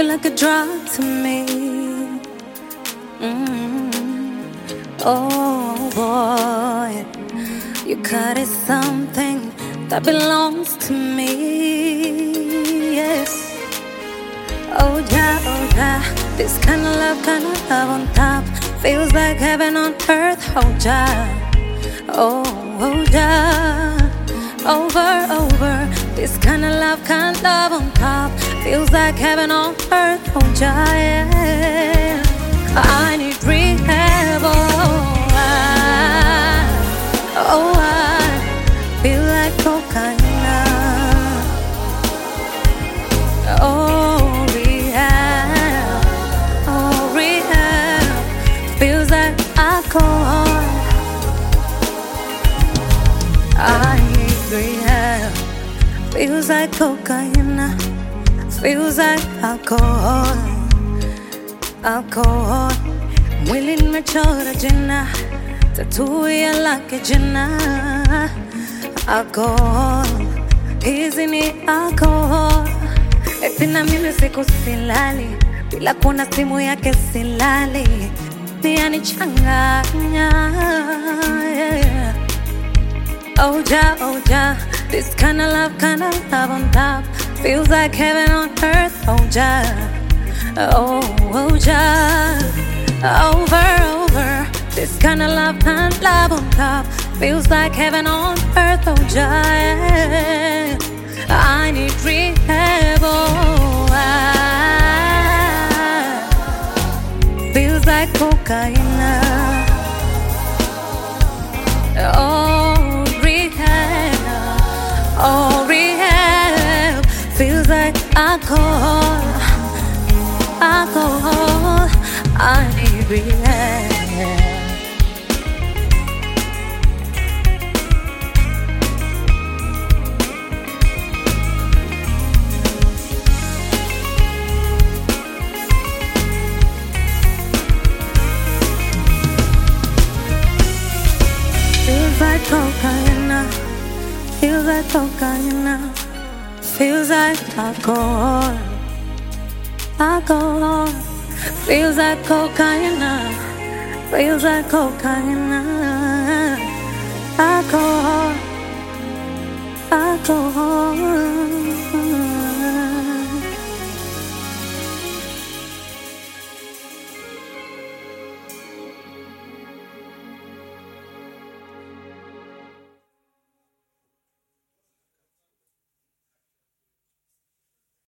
You're like a drug to me. Oh boy, you cut it something that belongs to me. Yes. Oh yeah, this kind of love on top feels like heaven on earth. Oh yeah, oh yeah, over. This kind of love on top feels like heaven on earth. Oh yeah, I need rehab. I feel like cocaine. Oh, rehab feels like alcohol. I need rehab. Feels like cocaine. Feels like alcohol. Mwili nimechora jina, tattoo ya lake jina. Alcohol, hizi ni alcohol. Eti na mimi siku silali, bila kuona simu yake silali. Pia ni changanya, yeah. Oh ja, this kind of love on top feels like heaven on earth. Oh ja, oh ja, over. This kind of love on top feels like heaven on earth. Oh ja, yeah. I need rehab. Feels like cocaine. Rehab feels like alcohol. I need rehab. Feels like cocaine. Feels like cocaine. Feels like alcohol. Feels like cocaine. Feels like cocaine. Alcohol.